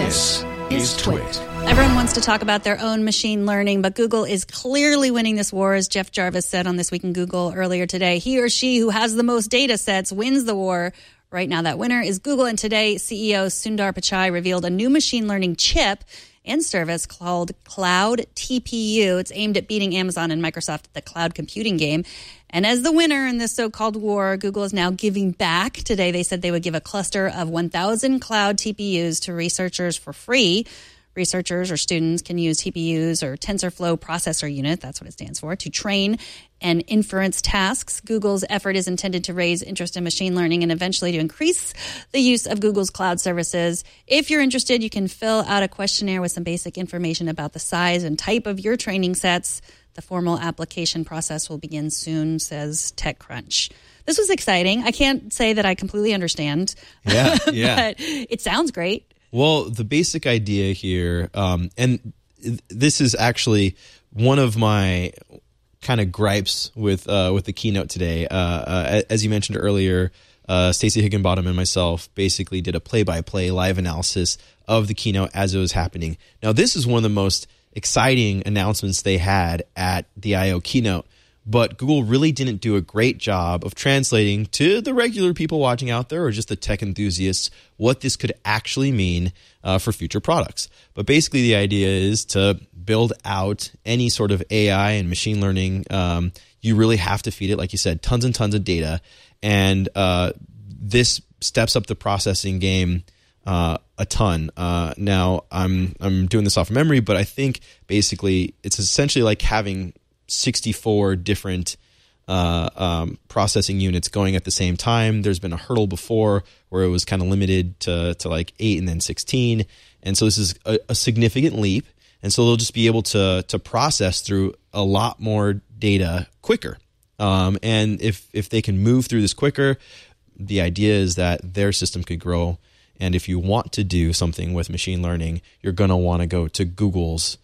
This is Twit. Everyone wants to talk about their own machine learning, but Google is clearly winning this war, as Jeff Jarvis said on This Week in Google earlier today. He or she who has the most data sets wins the war. Right now, that winner is Google, and today, CEO Sundar Pichai revealed a new machine learning chip and service called Cloud TPU. It's aimed at beating Amazon and Microsoft at the cloud computing game. And as the winner in this so-called war, Google is now giving back. Today, they said they would give a cluster of 1,000 cloud TPUs to researchers for free. Researchers or students can use TPUs or TensorFlow Processor Unit, that's what it stands for, to train and inference tasks. Google's effort is intended to raise interest in machine learning and eventually to increase the use of Google's cloud services. If you're interested, you can fill out a questionnaire with some basic information about the size and type of your training sets. The formal application process will begin soon, says TechCrunch. This was exciting. I can't say that I completely understand. Yeah. But it sounds great. Well, the basic idea here, and this is actually one of my kind of gripes with the keynote today. As you mentioned earlier, Stacey Higginbottom and myself basically did a play-by-play live analysis of the keynote as it was happening. Now, this is one of the most exciting announcements they had at the I/O keynote, but Google really didn't do a great job of translating to the regular people watching out there or just the tech enthusiasts what this could actually mean for future products. But basically the idea is to build out any sort of AI and machine learning. You really have to feed it, like you said, tons and tons of data. And this steps up the processing game a ton. Now, I'm doing this off memory, but I think basically it's essentially like having 64 different processing units going at the same time. There's been a hurdle before where it was kind of limited to like 8 and then 16. And so this is a significant leap. And so they'll just be able to process through a lot more data quicker. And if they can move through this quicker, the idea is that their system could grow. And if you want to do something with machine learning, you're going to want to go to Google's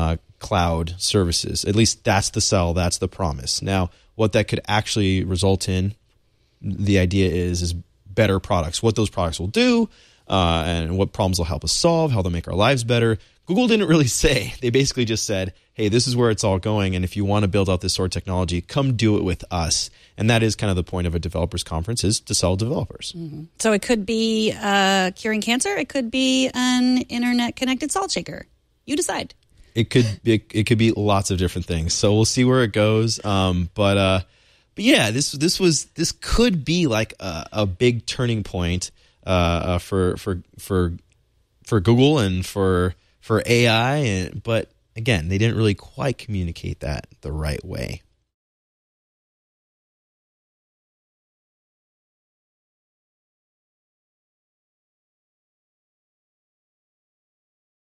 cloud services. At least that's the sell, that's the promise. Now, what that could actually result in, the idea is better products. What those products will do, and what problems will help us solve, how they'll make our lives better. Google didn't really say. They basically just said, hey, this is where it's all going, and if you want to build out this sort of technology, come do it with us. And that is kind of the point of a developers conference, is to sell developers. Mm-hmm. So it could be curing cancer. It could be an internet-connected salt shaker. You decide. It could be lots of different things. So we'll see where it goes. But yeah, this could be like a big turning point for Google and for AI. But again, they didn't really quite communicate that the right way.